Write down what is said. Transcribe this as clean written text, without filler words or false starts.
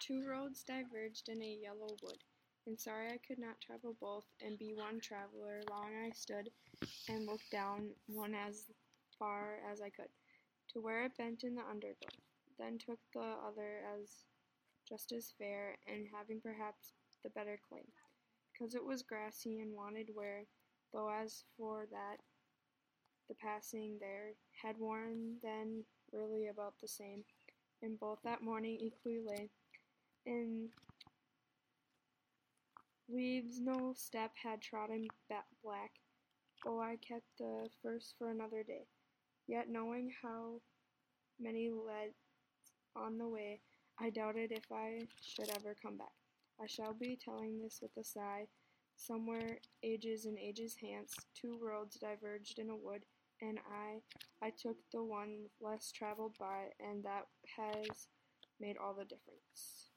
Two roads diverged in a yellow wood, and sorry I could not travel both, and be one traveler. Long I stood, and looked down one as far as I could, to where it bent in the undergrowth. Then took the other as just as fair, and having perhaps the better claim, because it was grassy and wanted wear, though as for that, the passing there had worn then really about the same, and both that morning equally lay in leaves no step had trodden black. Oh, I kept the first for another day, yet knowing how many led on the way, I doubted if I should ever come back. I shall be telling this with a sigh. Somewhere, ages and ages hence, two roads diverged in a wood, and I took the one less traveled by, and that has made all the difference.